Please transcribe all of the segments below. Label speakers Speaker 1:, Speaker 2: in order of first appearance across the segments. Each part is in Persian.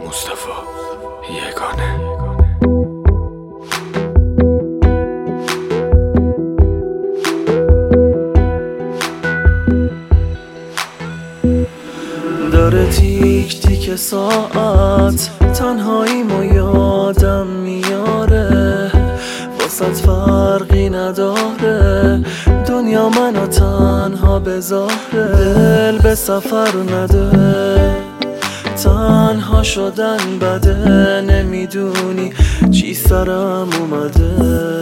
Speaker 1: مصطفی یگانه.
Speaker 2: داره تیک تیک ساعت، تنهاییمو یادم میاره، واسط فرقی نداره، دنیا منو تنها بذاره. دل به سفر نده، تنها شدن بده، نمیدونی چی سرم اومده.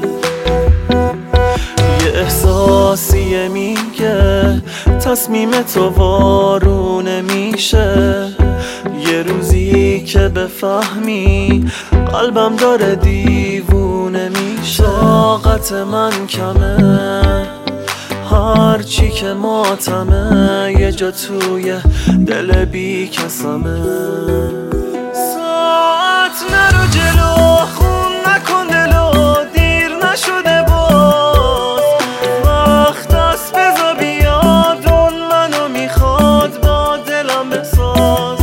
Speaker 2: یه احساسیه میگه تصمیم تو وارونه میشه، یه روزی که بفهمی قلبم داره دیوونه میشه. طاقت من کمه، هرچی که ماتمه، یه جا توی دل بی کسمه. ساعت نرو جلو، خون نکن دلو، دیر نشده باز، وقت است بزا بیاد، اون منو میخواد با دلم بساز.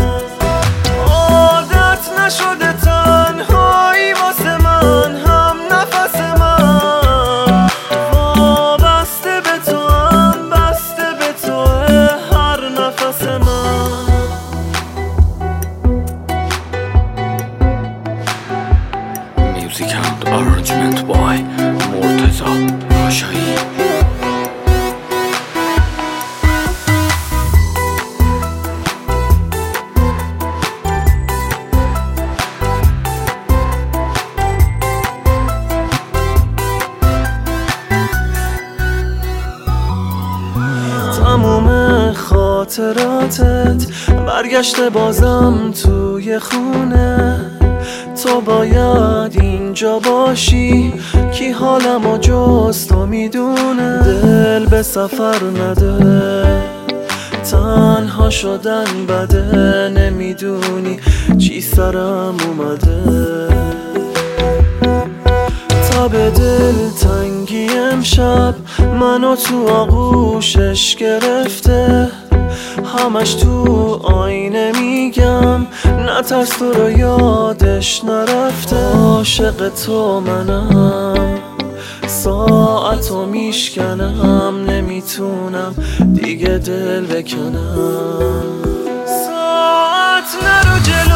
Speaker 2: عادت نشده تنهایی واسه من، هم نفس من وابسته به تو، هم بسته به تو هر نفس من.
Speaker 1: Music and arrangement by مرتضی راشایی.
Speaker 2: تموم خاطراتت برگشته بازم توی خونه، تو باید اینجا باشی، کی حالمو جز تو میدونه. دل به سفر نده، تنها شدن بده، نمیدونی چی سرم اومده. تب دل تنگی امشب منو تو آغوشش گرفته، همش تو آینه میگم نترس تو رو یادش نرفته. عاشق تو منم، ساعتو میشکنم، نمیتونم دیگه دل بکنم. ساعت نرو جلو